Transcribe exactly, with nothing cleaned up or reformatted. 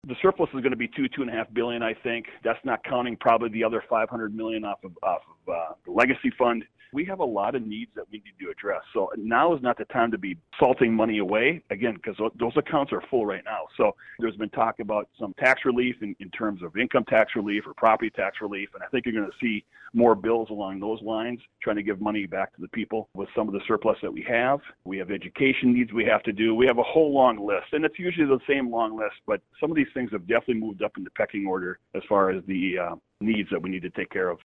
The surplus is going to be two, two and a half billion, I think. That's not counting probably the other five hundred million off of off of uh, the legacy fund. We have a lot of needs that we need to address. So now is not the time to be salting money away, again, because those accounts are full right now. So there's been talk about some tax relief in, in terms of income tax relief or property tax relief, and I think you're going to see more bills along those lines, trying to give money back to the people with some of the surplus that we have. We have education needs we have to do. We have a whole long list, and it's usually the same long list, but some of these things have definitely moved up in the pecking order as far as the uh, needs that we need to take care of.